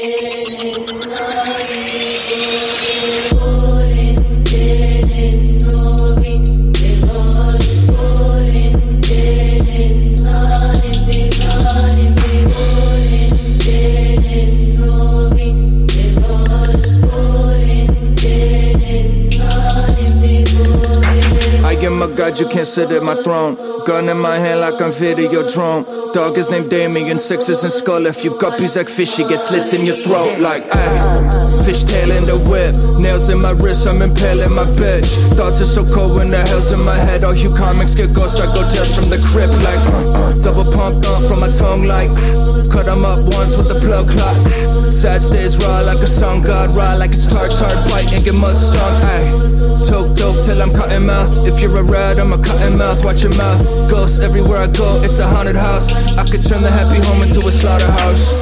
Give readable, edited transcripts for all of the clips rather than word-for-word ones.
God, you can't sit at my throne. Gun in my hand like I'm Videodrome. Dog is named Damien, sixes and skull. If you guppies like fish, you get slits in your throat. Like, ayy, fishtail in the whip. Nails in my wrist, I'm impaling my bitch. Thoughts are so cold when the hell's in my head. All you comics get ghost strike hotels from the crypt. Like, double pump from my tongue. Like, cut 'em up once with the plug clock. Sad stays raw like a sun god. Raw like it's tart bite and get mud stung. Ayy, toke dope till I'm cutting mouth. If you're a rat, I'm a cutting mouth. Watch your mouth. Ghosts everywhere I go, it's a haunted house. I could turn the happy home into a slaughterhouse.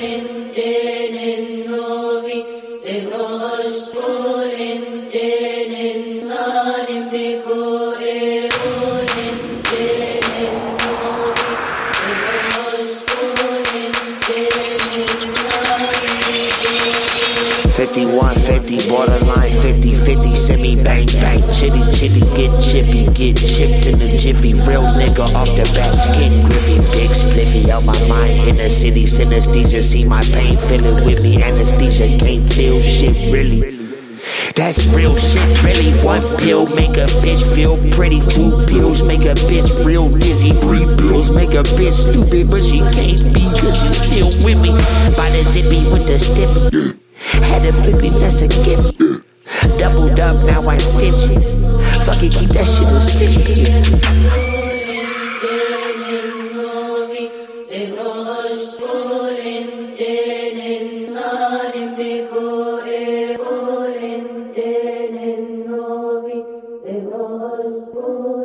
Borderline 50-50, send me bang bang, chitty get chippy, get chipped in the jiffy, real nigga off the bat, get griffy, big spliffy out my mind, in the city, synesthesia, see my pain, feel it with me, anesthesia, can't feel shit really. That's real shit, really. One pill make a bitch feel pretty. 2 pills make a bitch real dizzy. 3 pills make a bitch stupid, but she can't be cause she's still with me. By the zippy with the stippy. Had a flippy, that's a gimme. Doubled up, now I'm stingy. Fuck it, keep that shit a secret. Volente nel novi, de vos